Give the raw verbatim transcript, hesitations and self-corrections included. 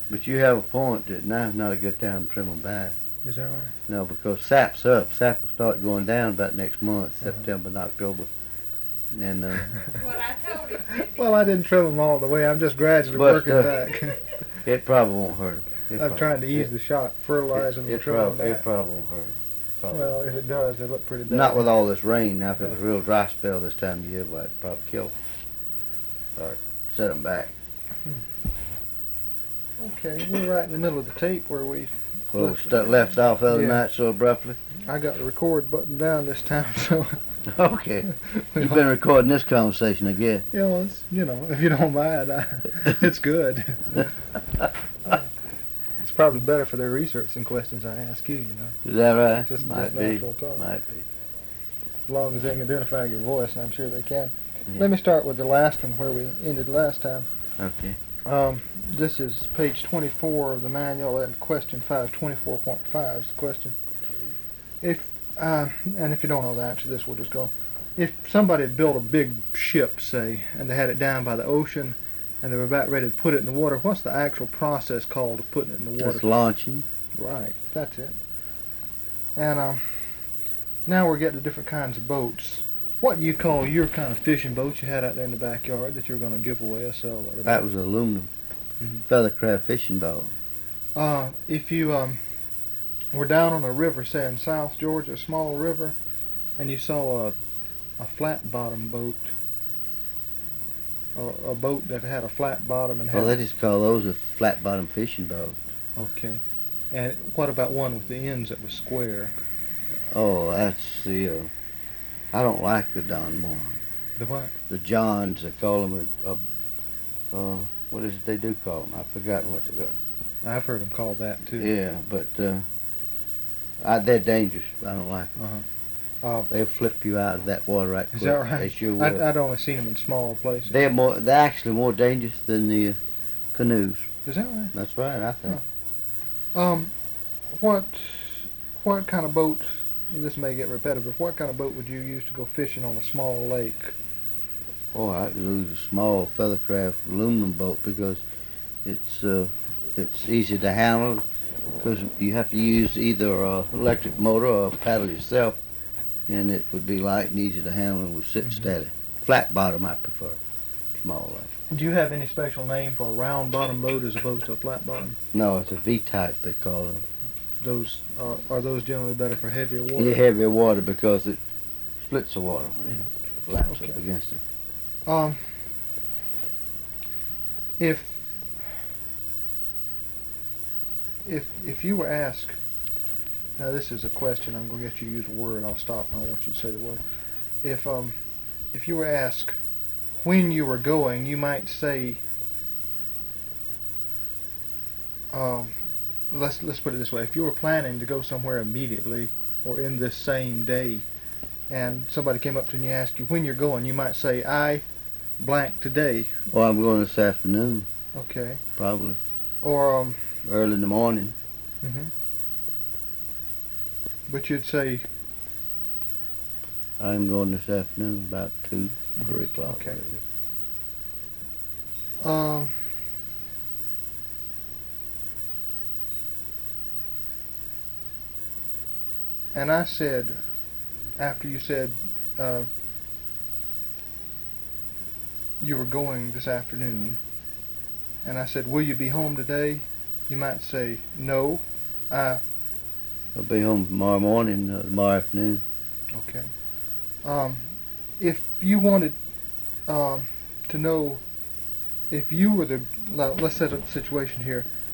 But you have a point that now's not a good time to trim them back. Is that right? No, because sap's up. Sap will start going down about next month, Uh-huh. September and October. And uh, What I told him. Well, I didn't trim them all the way. I'm just gradually But, working uh, back. it probably won't hurt them. I'm trying to ease the shock, fertilizing it, them, it, trimming them prob- it back. probably won't hurt 'em. Probably. Well, if it does, they look pretty bad. Not with all this rain. Now, if it was a real dry spell this time of year, well, it'd probably kill them. Or set them back. Okay, we're right in the middle of the tape where we. Well, we stu- left off the other Yeah. night so abruptly. I got the record button down this time, so. Okay. You've been recording this conversation, I guess. Yeah, well, it's, you know, if you don't mind, I, it's good. It's probably better for their research than questions I ask you, you know. Is that right? Just Might just be. natural talk. Might be. As long as they can identify your voice, and I'm sure they can. Yeah. Let me start with the last one where we ended last time. Okay. Um, this is page twenty-four of the manual, and question five, twenty-four point five is the question. If, uh, and if you don't know the answer to this, we'll just go. If somebody had built a big ship, say, and they had it down by the ocean, and they were about ready to put it in the water, what's the actual process called of putting it in the water? It's launching. Right, that's it. And um, now we're getting to different kinds of boats. What do you call your kind of fishing boat you had out there in the backyard that you were going to give away or sell? Or That was aluminum. Mhm. Feathercraft fishing boat. Uh, if you um, were down on a river, say in South Georgia, a small river, and you saw a, a flat bottom boat, or a boat that had a flat bottom and had... Well, they just call those a flat bottom fishing boat. Okay. And what about one with the ends that was square? Oh, that's the, uh, I don't like the Don Juan. The what? The Johns, they call them, a, a, uh, what is it they do call them? I've forgotten what they got. I've heard them called that too. Yeah, but uh, I, they're dangerous. I don't like them. Uh, They'll flip you out of that water right quick. is that right? They sure will. I'd, I'd only seen them in small places. They're more. They're actually more dangerous than the uh, canoes. Is that right? That's right. I think. Um, what what kind of boat? This may get repetitive. What kind of boat would you use to go fishing on a small lake? Oh, I'd use a small feathercraft aluminum boat because it's uh, it's easy to handle. Because you have to use either a electric motor or paddle yourself, and it would be light and easy to handle and would sit Mhm. steady. Flat bottom, I prefer. Small lake. Do you have any special name for a round bottom boat as opposed to a flat bottom? No, it's a V-type they call them. Those uh, are those generally better for heavier water? Yeah, heavier water because it splits the water when it laps Okay. up against it. Um, if if if you were asked, now this is a question. I'm going to get you to use a word. I'll stop when I want you to say the word. If um, if you were asked when you were going, you might say, um, let's let's put it this way: if you were planning to go somewhere immediately or in this same day, and somebody came up to you and asked you when you're going, you might say, I blank today. Well, I'm going this afternoon, Okay. probably. Or um, Early in the morning. hmm but you'd say, I'm going this afternoon about two, three o'clock. Okay. whatever. um, and I said, after you said uh, you were going this afternoon, and I said, will you be home today? You might say, no, I, I'll be home tomorrow morning, uh, tomorrow afternoon. okay. Um, if you wanted um, to know if you were the, now, let's set up a situation here.